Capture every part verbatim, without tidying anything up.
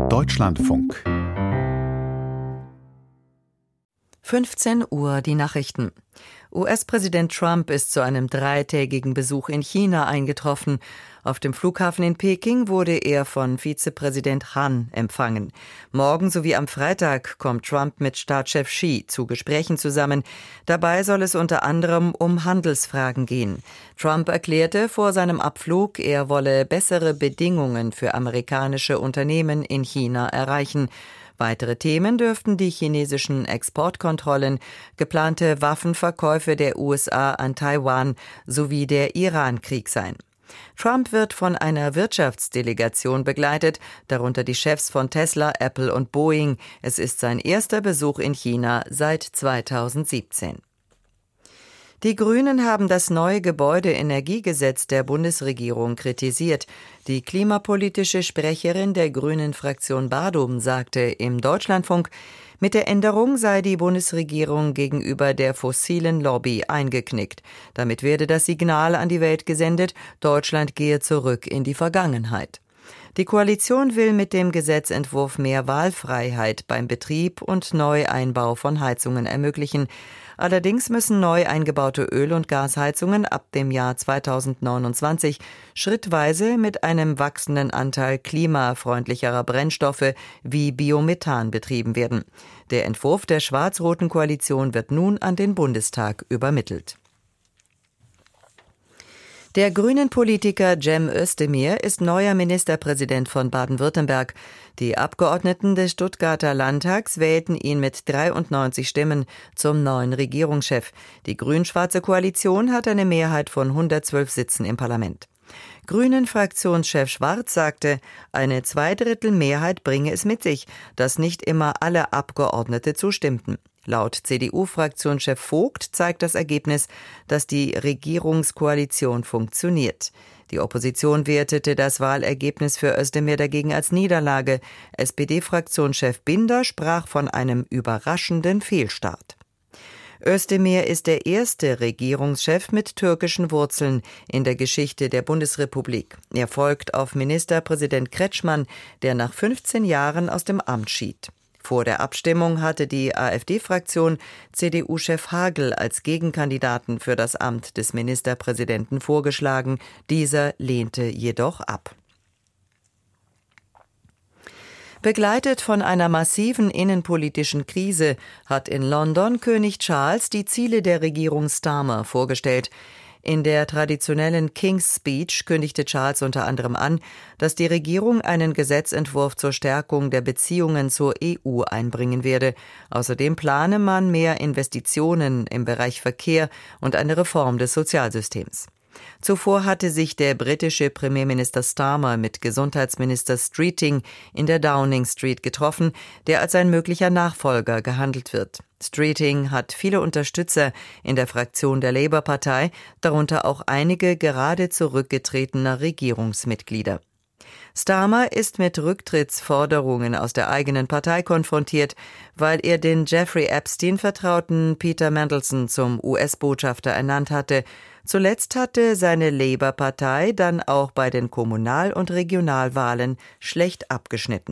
Deutschlandfunk. fünfzehn Uhr die Nachrichten. U S-Präsident Trump ist zu einem dreitägigen Besuch in China eingetroffen. Auf dem Flughafen in Peking wurde er von Vizepräsident Han empfangen. Morgen sowie am Freitag kommt Trump mit Staatschef Xi zu Gesprächen zusammen. Dabei soll es unter anderem um Handelsfragen gehen. Trump erklärte vor seinem Abflug, er wolle bessere Bedingungen für amerikanische Unternehmen in China erreichen. Weitere Themen dürften die chinesischen Exportkontrollen, geplante Waffenverkäufe der U S A an Taiwan sowie der Iran-Krieg sein. Trump wird von einer Wirtschaftsdelegation begleitet, darunter die Chefs von Tesla, Apple und Boeing. Es ist sein erster Besuch in China seit zweitausendsiebzehn. Die Grünen haben das neue Gebäudeenergiegesetz der Bundesregierung kritisiert. Die klimapolitische Sprecherin der Grünen-Fraktion Badum sagte im Deutschlandfunk, mit der Änderung sei die Bundesregierung gegenüber der fossilen Lobby eingeknickt. Damit werde das Signal an die Welt gesendet, Deutschland gehe zurück in die Vergangenheit. Die Koalition will mit dem Gesetzentwurf mehr Wahlfreiheit beim Betrieb und Neueinbau von Heizungen ermöglichen. Allerdings müssen neu eingebaute Öl- und Gasheizungen ab dem Jahr zweitausendneunundzwanzig schrittweise mit einem wachsenden Anteil klimafreundlicherer Brennstoffe wie Biomethan betrieben werden. Der Entwurf der schwarz-roten Koalition wird nun an den Bundestag übermittelt. Der Grünen-Politiker Cem Özdemir ist neuer Ministerpräsident von Baden-Württemberg. Die Abgeordneten des Stuttgarter Landtags wählten ihn mit dreiundneunzig Stimmen zum neuen Regierungschef. Die grün-schwarze Koalition hat eine Mehrheit von hundertzwölf Sitzen im Parlament. Grünen-Fraktionschef Schwarz sagte, eine Zweidrittelmehrheit bringe es mit sich, dass nicht immer alle Abgeordnete zustimmten. Laut C D U-Fraktionschef Vogt zeigt das Ergebnis, dass die Regierungskoalition funktioniert. Die Opposition wertete das Wahlergebnis für Özdemir dagegen als Niederlage. S P D-Fraktionschef Binder sprach von einem überraschenden Fehlstart. Özdemir ist der erste Regierungschef mit türkischen Wurzeln in der Geschichte der Bundesrepublik. Er folgt auf Ministerpräsident Kretschmann, der nach fünfzehn Jahren aus dem Amt schied. Vor der Abstimmung hatte die AfD-Fraktion C D U-Chef Hagel als Gegenkandidaten für das Amt des Ministerpräsidenten vorgeschlagen. Dieser lehnte jedoch ab. Begleitet von einer massiven innenpolitischen Krise hat in London König Charles die Ziele der Regierung Starmer vorgestellt. In der traditionellen King's Speech kündigte Charles unter anderem an, dass die Regierung einen Gesetzentwurf zur Stärkung der Beziehungen zur E U einbringen werde. Außerdem plane man mehr Investitionen im Bereich Verkehr und eine Reform des Sozialsystems. Zuvor hatte sich der britische Premierminister Starmer mit Gesundheitsminister Streeting in der Downing Street getroffen, der als ein möglicher Nachfolger gehandelt wird. Streeting hat viele Unterstützer in der Fraktion der Labour-Partei, darunter auch einige gerade zurückgetretener Regierungsmitglieder. Starmer ist mit Rücktrittsforderungen aus der eigenen Partei konfrontiert, weil er den Jeffrey Epstein-Vertrauten Peter Mandelson zum U S-Botschafter ernannt hatte. Zuletzt hatte seine Labour-Partei dann auch bei den Kommunal- und Regionalwahlen schlecht abgeschnitten.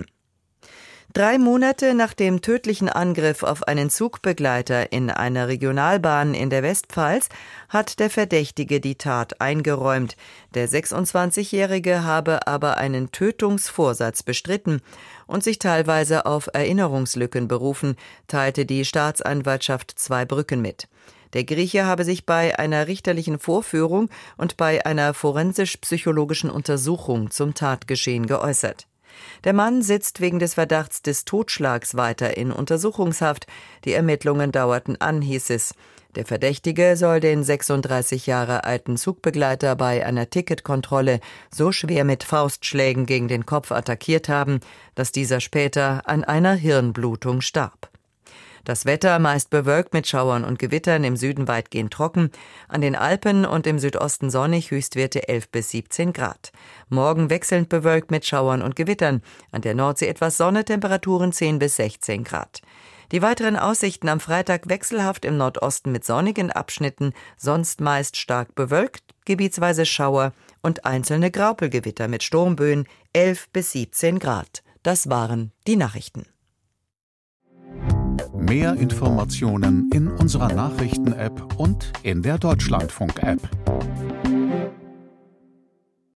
Drei Monate nach dem tödlichen Angriff auf einen Zugbegleiter in einer Regionalbahn in der Westpfalz hat der Verdächtige die Tat eingeräumt. Der sechsundzwanzigjährige habe aber einen Tötungsvorsatz bestritten und sich teilweise auf Erinnerungslücken berufen, teilte die Staatsanwaltschaft Zweibrücken mit. Der Grieche habe sich bei einer richterlichen Vorführung und bei einer forensisch-psychologischen Untersuchung zum Tatgeschehen geäußert. Der Mann sitzt wegen des Verdachts des Totschlags weiter in Untersuchungshaft. Die Ermittlungen dauerten an, hieß es. Der Verdächtige soll den sechsunddreißig Jahre alten Zugbegleiter bei einer Ticketkontrolle so schwer mit Faustschlägen gegen den Kopf attackiert haben, dass dieser später an einer Hirnblutung starb. Das Wetter meist bewölkt mit Schauern und Gewittern, im Süden weitgehend trocken, an den Alpen und im Südosten sonnig, Höchstwerte elf bis siebzehn Grad. Morgen wechselnd bewölkt mit Schauern und Gewittern, an der Nordsee etwas Sonne, Temperaturen zehn bis sechzehn Grad. Die weiteren Aussichten am Freitag wechselhaft im Nordosten mit sonnigen Abschnitten, sonst meist stark bewölkt, gebietsweise Schauer und einzelne Graupelgewitter mit Sturmböen elf bis siebzehn Grad. Das waren die Nachrichten. Mehr Informationen in unserer Nachrichten-App und in der Deutschlandfunk-App.